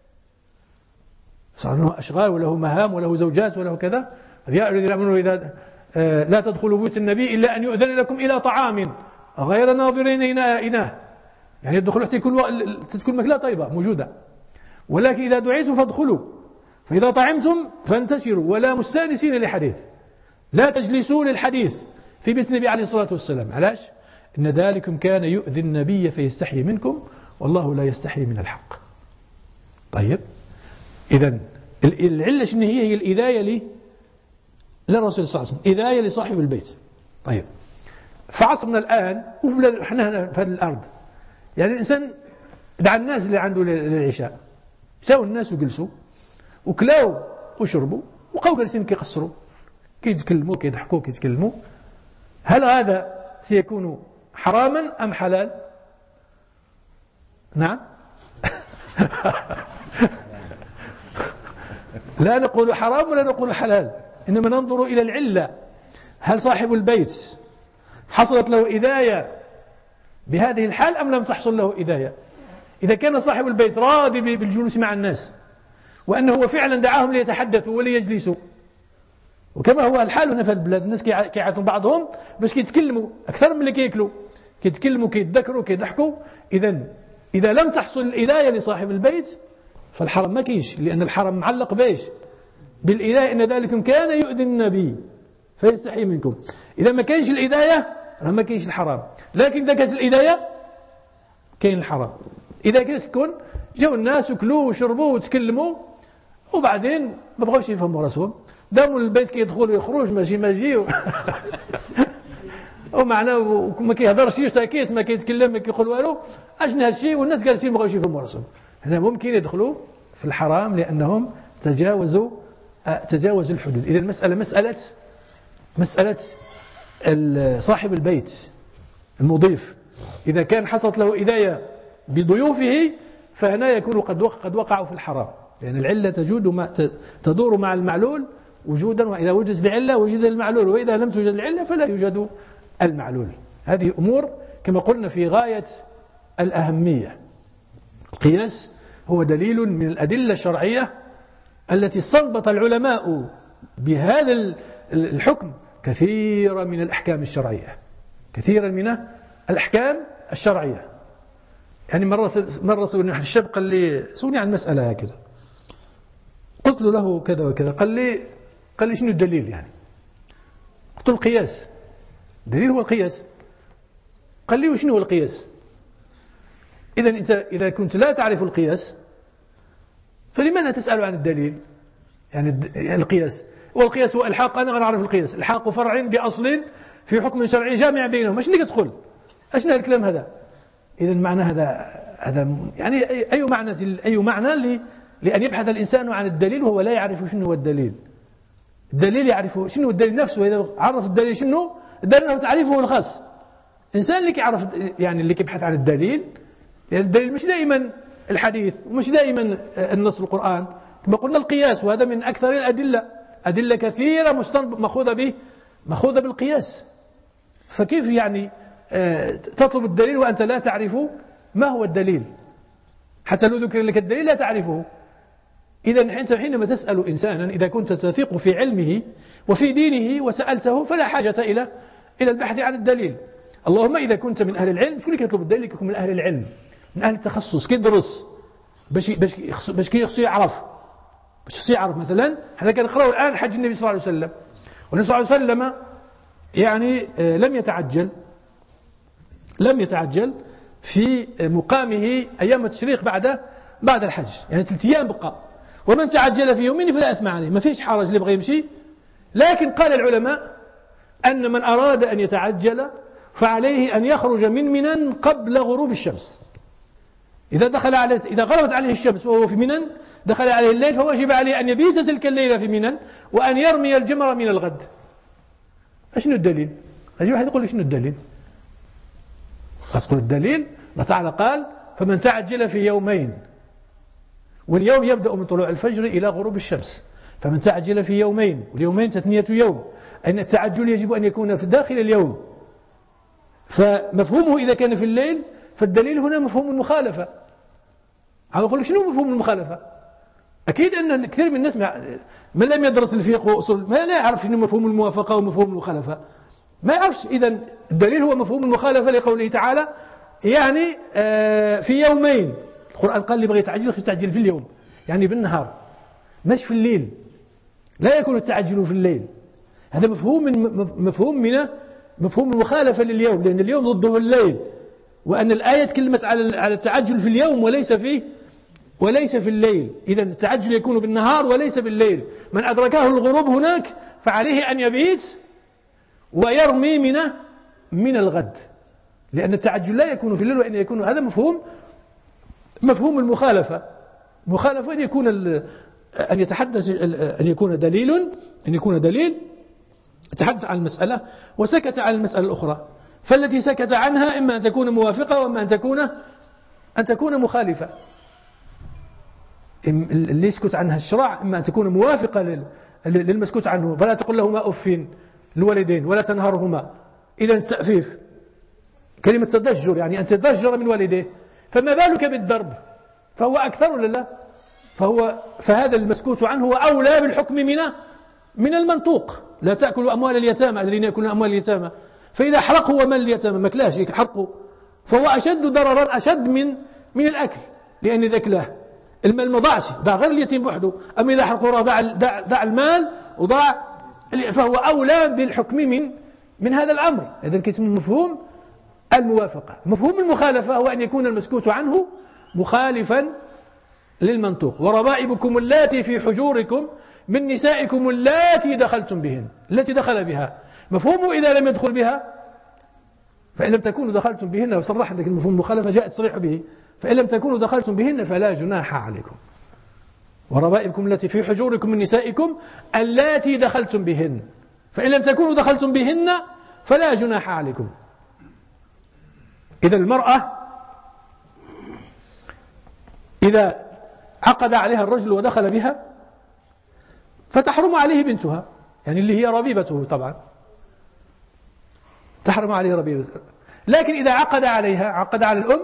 صار له أشغال وله مهام وله زوجات وله كذا. يا الذين آمنوا إذا لا تدخلوا بيوت النبي إلا أن يؤذن لكم إلى طعام غير ناظرين إناه، يعني يدخلوا حتى يكون تكون مكلا طيبة موجودة، ولكن إذا دعيتم فادخلوا، فإذا طعمتم فانتشروا ولا مستانسين لحديث، لا تجلسوا للحديث في بيت النبي عليه الصلاة والسلام. علاش؟ إن ذلكم كان يؤذي النبي فيستحي منكم والله لا يستحي من الحق. طيب، إذن العلة شنو هي؟ هي الإذاية لي للرسول صلى الله عليه وسلم، إذاية لصاحب البيت. طيب، في عصرنا الآن وإحنا هنا في هذه الأرض، يعني الإنسان دعا الناس اللي عنده للعشاء، جاءوا الناس وجلسوا وكلاوا وشربوا وبقاو جالسين كيقصروا كيتكلموا كيضحكوا كيتكلموا. هل هذا سيكون حراما أم حلال؟ نعم. لا نقول حرام ولا نقول حلال، إنما ننظر إلى العلة. هل صاحب البيت حصلت له إذاية بهذه الحال أم لم تحصل له إذاية؟ إذا كان صاحب البيت راضي بالجلوس مع الناس وأنه هو فعلا دعاهم ليتحدثوا وليجلسوا، وكما هو الحال هنا في البلاد، الناس كيعاتوا بعضهم باش كيتكلموا أكثر من اللي كيأكلوا، كيتكلموا كيتذكروا كيضحكوا. إذن إذا لم تحصل الإذاية لصاحب البيت فالحرم ما كاينش، لأن الحرم معلق بايش؟ بالإذاية، إن ذلكم كان يؤذي النبي فيستحي منكم. إذا ما كاينش الإذاية ما كاينش الحرام، لكن إذا كانت الإذاية كاين الحرام. إذا كنت جاءوا الناس وكلوا وشربوا وتكلموا وبعدين ما بغاوش يفهموا راسهم، داموا البيت كيدخلوا يخرج ماشي ماجي و... ومعناه ما كيهضرش ساكت ما كيتكلم ما كيقول والو، اشنو هادشي؟ والناس جالسين ما بغاوش يفهموا راسهم. هنا ممكن يدخلوا في الحرام لأنهم تجاوزوا تجاوزوا الحدود. إذا المسألة مسألة مسألة صاحب البيت المضيف، إذا كان حصلت له إذاية بضيوفه فهنا يكون قد قد وقعوا في الحرام، لأن العلة تجود مع تدور مع المعلول وجودا، وإذا وجد العلة وجد المعلول، وإذا لم توجد العلة فلا يوجد المعلول. هذه أمور كما قلنا في غاية الأهمية. القياس هو دليل من الأدلة الشرعية التي استنبط العلماء بهذا الحكم كثيرا من الأحكام الشرعية، كثيرا من الأحكام الشرعية. يعني مرة مرة سألني أحد الشاب قال لي سألني عن مسألة هكذا، قلت له كذا وكذا، قال لي قال لي شنو الدليل؟ يعني قلت له القياس، الدليل هو القياس. قال لي وشنو هو القياس؟ إذا أنت إذا كنت لا تعرف القياس فلماذا تسأل عن الدليل؟ يعني القياس، والقياس هو الحاق. أنا غير أعرف القياس، الحاق فرع بأصل في حكم شرعي جامع بينهم. ايش اللي تدخل؟ ايش الكلام هذا؟ إذا معنى هذا هذا يعني أي معنى أي معنى لأن يبحث الإنسان عن الدليل وهو لا يعرف شنو هو الدليل. الدليل يعرف شنو الدليل نفسه، وإذا عرف الدليل شنو الدليل له تعريفه الخاص. إنسان اللي كيعرف يعني اللي كيبحث عن الدليل، لأن الدليل مش دائما الحديث ومش دائما النص القرآن، كما قلنا القياس، وهذا من أكثر الأدلة، أدلة كثيرة مأخوذة به مأخوذة بالقياس. فكيف يعني تطلب الدليل وأنت لا تعرف ما هو الدليل؟ حتى لو ذكر لك الدليل لا تعرفه. إذا أنت حينما تسأل إنسانا إذا كنت تثق في علمه وفي دينه وسألته فلا حاجة إلى إلى البحث عن الدليل. اللهم إذا كنت من أهل العلم، شكون اللي يطلب الدليل؟ يكون من أهل العلم، من أهل التخصص، كيدرس باش باش باش كيخصو يعرف باش خصو يعرف. مثلا حنا كنقراو الآن حج النبي صلى الله عليه وسلم، والنبي صلى الله عليه وسلم يعني لم يتعجل لم يتعجل في مقامه أيام التشريق بعد بعد الحج، يعني ثلاث أيام بقى، ومن تعجل في يومين فلا إثم عليه، ما فيش حرج اللي بغى يمشي. لكن قال العلماء أن من أراد أن يتعجل فعليه أن يخرج من منى قبل غروب الشمس. إذا دخل على إذا غربت عليه الشمس وهو في منى دخل عليه الليل، فواجب عليه أن يبيت تلك الليلة في منى وأن يرمي الجمر من الغد. شنو الدليل؟ أجي واحد يقول لي شنو الدليل؟ تقول الدليل الله تعالى قال فمن تعجل في يومين، واليوم يبدأ من طلوع الفجر إلى غروب الشمس، فمن تعجل في يومين، واليومين تثنية يوم، أن التعجل يجب أن يكون في داخل اليوم. فمفهومه إذا كان في الليل، فالدليل هنا مفهوم المخالفة. عم أقول شنو مفهوم المخالفة؟ أكيد أن كثير من الناس من لم يدرس الفقه وأصول ما لا يعرف شنو مفهوم الموافقة ومفهوم المخالفة، ما يعرفش. إذن الدليل هو مفهوم المخالفة لقوله تعالى يعني آه في يومين. القرآن قال اللي بغى يتعجل يتعجل في اليوم، يعني بالنهار، مش في الليل. لا يكون التعجل في الليل، هذا مفهوم من مفهوم من مفهوم المخالفة لليوم، لأن اليوم ضده الليل، وأن الآية تكلمت على على التعجل في اليوم وليس في وليس في الليل. إذا التعجل يكون بالنهار وليس بالليل. من أدركه الغروب هناك فعليه أن يبيت ويرمي من من الغد، لأن التعجل لا يكون في الليل وإن يكون. هذا مفهوم مفهوم المخالفة. مخالفة أن يكون أن يتحدث أن يكون دليل أن يكون دليل تحدث عن المسألة وسكت عن المسألة الأخرى، فالتي سكت عنها إما أن تكون موافقة وإما أن تكون أن تكون مخالفة. اللي يسكت عنها الشرع إما أن تكون موافقة للمسكوت عنه، فلا تقل لهما أف الوالدين ولا تنهرهما. إذا التأفيف كلمة تضجر، يعني أن تضجر من والديه، فما بالك بالضرب؟ فهو أكثر ولا لا؟ فهو فهذا المسكوت عنه هو أولى بالحكم من من المنطوق. لا تأكلوا أموال اليتامى الذين يأكلون أموال اليتامى، فإذا حرق هو مال اليتامى مكلاش يحرقوا، فهو أشد ضررا أشد من من الأكل، لأن إذا أكله المال ما ضاعش، ضاع غير اليتيم وحده. أما إذا حرقوا ضاع ضاع المال وضاع، فهو أولى بالحكم من من هذا الأمر. إذا كيسمى مفهوم الموافقة. مفهوم المخالفة هو أن يكون المسكوت عنه مخالفا للمنطوق. وربائبكم اللاتي في حجوركم من نسائكم اللاتي دخلتم بهن، التي دخل بها. مفهومه إذا لم يدخل بها، فإن لم تكونوا دخلتم بهن، وصرح عندك المفهوم المخالفة جاء التصريح به، فإن لم تكونوا دخلتم بهن فلا جناح عليكم. وربائبكم التي في حجوركم من نسائكم اللاتي دخلتم بهن، فإن لم تكونوا دخلتم بهن فلا جناح عليكم. إذا المرأة إذا عقد عليها الرجل ودخل بها فتحرم عليه بنتها، يعني اللي هي ربيبته طبعا تحرم عليه ربيبته. لكن إذا عقد عليها، عقد على الأم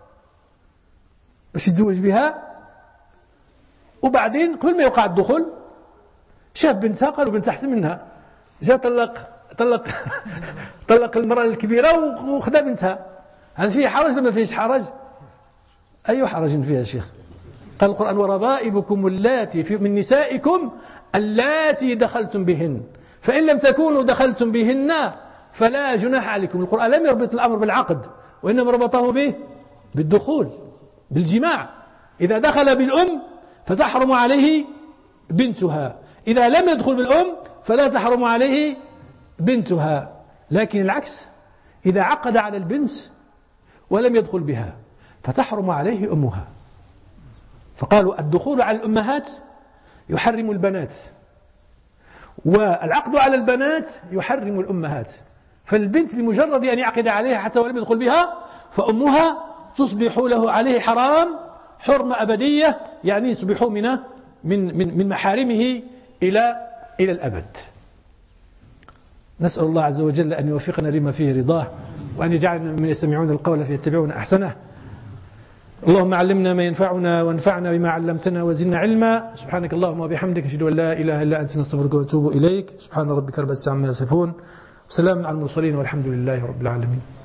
باش يتزوج بها، وبعدين قبل ما يوقع الدخول شاف بنتها، قالوا بنتها أحسن منها، جاء طلق طلق طلق المرأة الكبيرة وخذا بنتها. هل فيه حرج ولا ما فيش حرج؟ أي حرج فيها يا شيخ؟ قال القرآن وربائبكم اللاتي في من نسائكم اللاتي دخلتم بهن، فإن لم تكونوا دخلتم بهن فلا جناح عليكم. القرآن لم يربط الأمر بالعقد، وإنما ربطه به بالدخول، بالجماع. إذا دخل بالأم فتحرم عليه بنتها، إذا لم يدخل بالأم فلا تحرم عليه بنتها. لكن العكس، إذا عقد على البنت ولم يدخل بها فتحرم عليه أمها. فقالوا الدخول على الأمهات يحرم البنات، والعقد على البنات يحرم الأمهات. فالبنت بمجرد أن يعقد عليها حتى ولم يدخل بها فأمها تصبح له عليه حرام حرمة أبدية، يعني يصبح من من من من محارمه إلى إلى الأبد. نسأل الله عز وجل أن يوفقنا لما فيه رضاه، وأن يجعلنا من يستمعون القول فيتبعون أحسنه. اللهم علمنا ما ينفعنا وانفعنا بما علمتنا وزدنا علما. سبحانك اللهم وبحمدك، أشهد أن لا إله إلا أنت، نستغفرك ونتوب إليك. سبحان ربك رب العزة عما يصفون، وسلام على المرسلين، والحمد لله رب العالمين.